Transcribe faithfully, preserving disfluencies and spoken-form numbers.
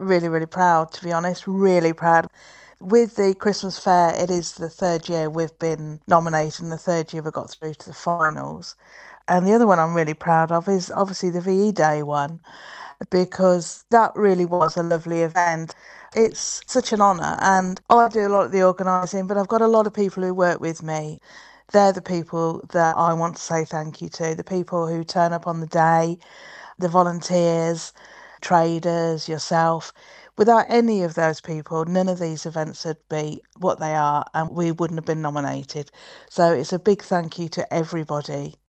really, really proud, to be honest, really proud. With the Christmas Fair, it is the third year we've been nominated and the third year we got through to the finals. And the other one I'm really proud of is obviously the V E Day one, because that really was a lovely event. It's such an honour, and I do a lot of the organising, but I've got a lot of people who work with me. They're the people that I want to say thank you to, the people who turn up on the day, the volunteers, traders, yourself. Without any of those people, none of these events would be what they are, and we wouldn't have been nominated. So it's a big thank you to everybody.